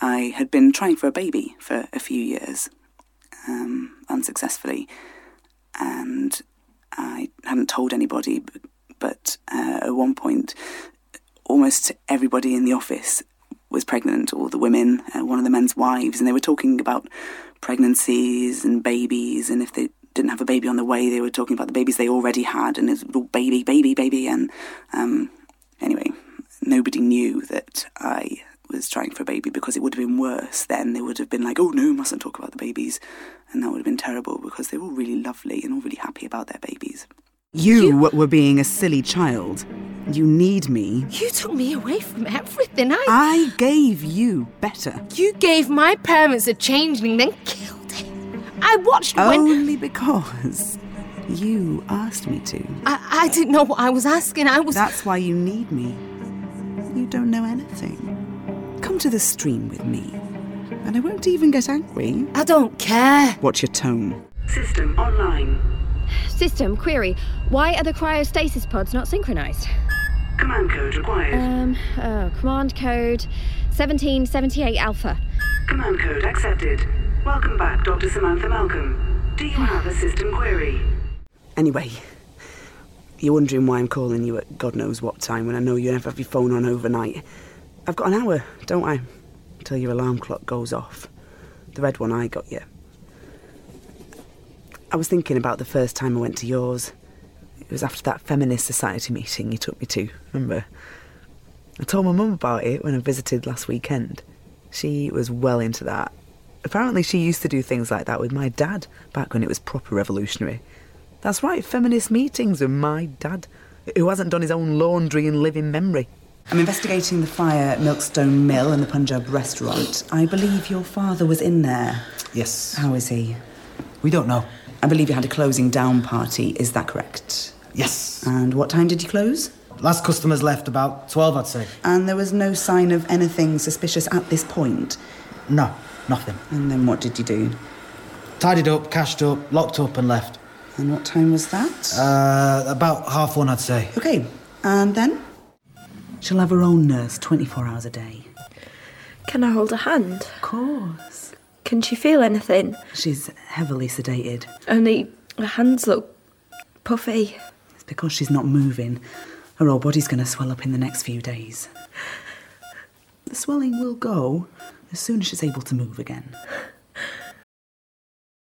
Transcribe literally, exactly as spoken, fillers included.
I had been trying for a baby for a few years, um, unsuccessfully, and I hadn't told anybody, but, but uh, at one point, almost everybody in the office was pregnant, all the women, uh, one of the men's wives, and they were talking about pregnancies and babies, and if they didn't have a baby on the way, they were talking about the babies they already had, and it was all baby, baby, baby, and um, anyway, nobody knew that I was trying for a baby, because it would have been worse then. They would have been like, oh no, mustn't talk about the babies, and that would have been terrible, because they were all really lovely and all really happy about their babies. You, you were being a silly child. You need me. You took me away from everything. I... I gave you better. You gave my parents a changeling, then killed him. I watched when... Only because you asked me to. I, I didn't know what I was asking. I was... That's why you need me. You don't know anything. Come to the stream with me, and I won't even get angry. I don't care. Watch your tone. System online. System query. Why are the cryostasis pods not synchronised? Command code required. Um, oh, command code seventeen seventy-eight Alpha. Command code accepted. Welcome back, Doctor Samantha Malcolm. Do you have a system query? Anyway, you're wondering why I'm calling you at God knows what time when I know you never have your phone on overnight. I've got an hour, don't I? Till your alarm clock goes off. The red one I got you. I was thinking about the first time I went to yours. It was after that feminist society meeting you took me to, remember? I told my mum about it when I visited last weekend. She was well into that. Apparently she used to do things like that with my dad back when it was proper revolutionary. That's right, feminist meetings with my dad, who hasn't done his own laundry in living memory. I'm investigating the fire at Milkstone Mill and the Punjab restaurant. I believe your father was in there. Yes. How is he? We don't know. I believe you had a closing down party, is that correct? Yes. And what time did you close? Last customers left about twelve, I'd say. And there was no sign of anything suspicious at this point? No, nothing. And then what did you do? Tidied up, cashed up, locked up and left. And what time was that? Uh, about half one, I'd say. OK, and then? She'll have her own nurse twenty-four hours a day. Can I hold her hand? Of course. Can she feel anything? She's heavily sedated. Only her hands look puffy. It's because she's not moving. Her whole body's going to swell up in the next few days. The swelling will go as soon as she's able to move again.